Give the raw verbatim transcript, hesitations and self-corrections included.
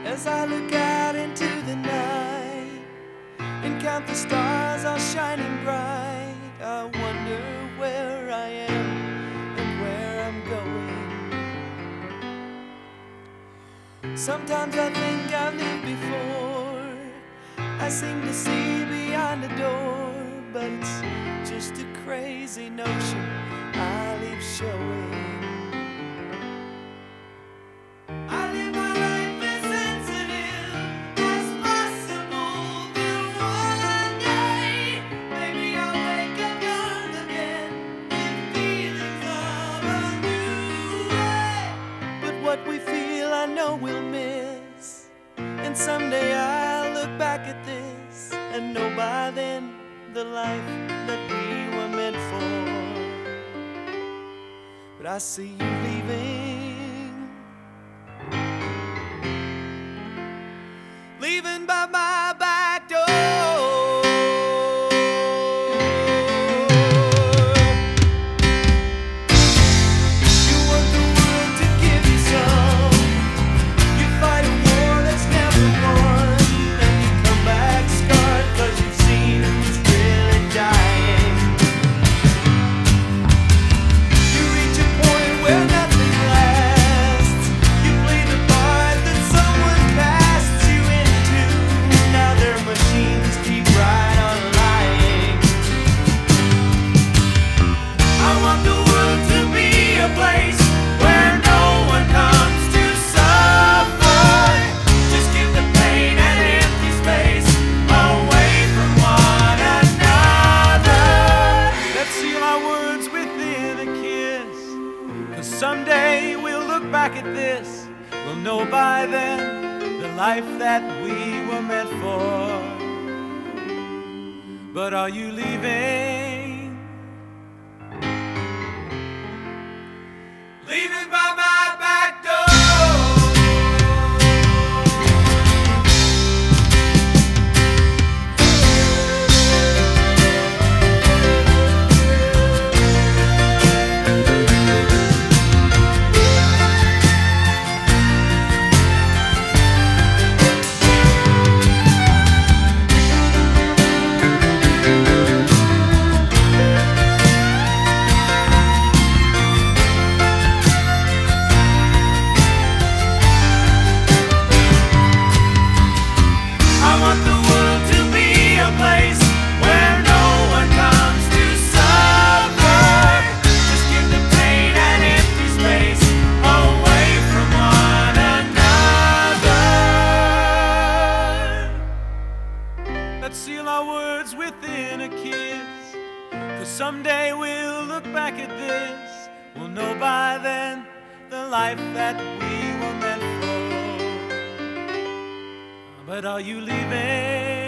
As I look out into the night and count the stars all shining bright, I wonder where I am and where I'm going. Sometimes I think I've lived before. I seem to see beyond the door, but it's just a crazy notion I leave showing. What we feel I know we'll miss, and someday I'll look back at this and know by then the life that we were meant for. But I see you leaving, leaving by my back door. Someday we'll look back at this, we'll know by then the life that we were meant for. But are you leaving? Leaving by my back door. Let's seal our words within a kiss, 'cause someday we'll look back at this, we'll know by then the life that we were meant for. But are you leaving?